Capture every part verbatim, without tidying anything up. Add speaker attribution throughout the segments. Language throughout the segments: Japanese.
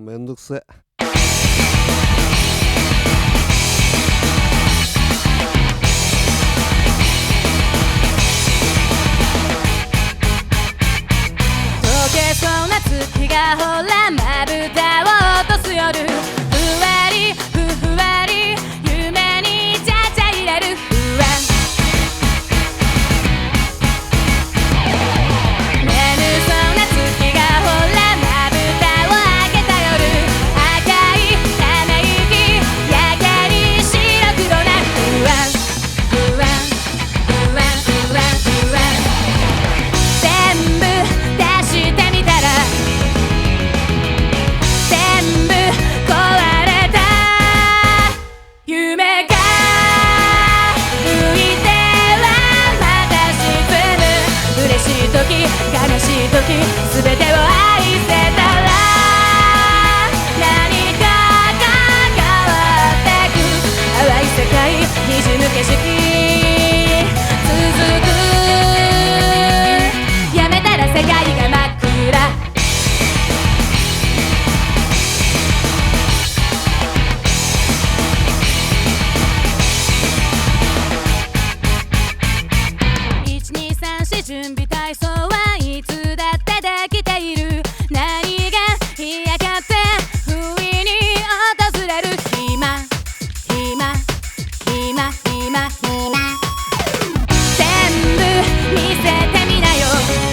Speaker 1: めんどくせえ。
Speaker 2: 溶けそうな月がほらまぶたを落とす夜、ふわりふふわり夢にちゃちゃ入れる不安、眠そうな月がほらまぶたを開けた夜、赤いため息やけに白黒な不安不安不安不安不安、全部出してみたら全部壊れた夢が浮いてはまた沈む、嬉しい時悲しい時全てを愛せたら何かが変わってく、淡い世界滲む景色続く、やめたら世界が真っ暗、いちにさんし準備体操はいつだってできている、何が嫌かって不意に訪れる暇暇暇暇暇、全部見せてみなよ、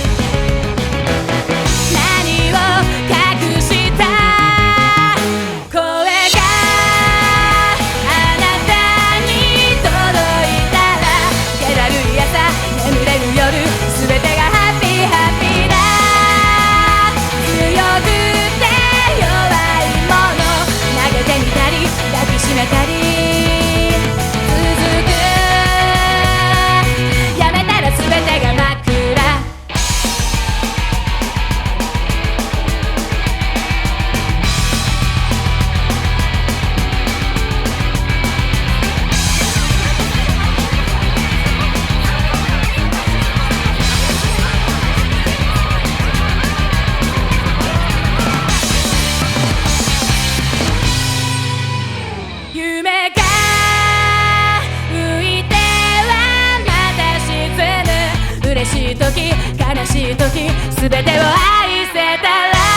Speaker 2: 何を隠した声があなたに届いたら、気だるい朝眠れる夜全てがハッピーハッピーだ、強くて弱いもの投げてみたり抱きしめたり続く、やめたら全てが真っ暗、夢が浮いてはまた沈む、嬉しい時悲しい時全てを愛せたら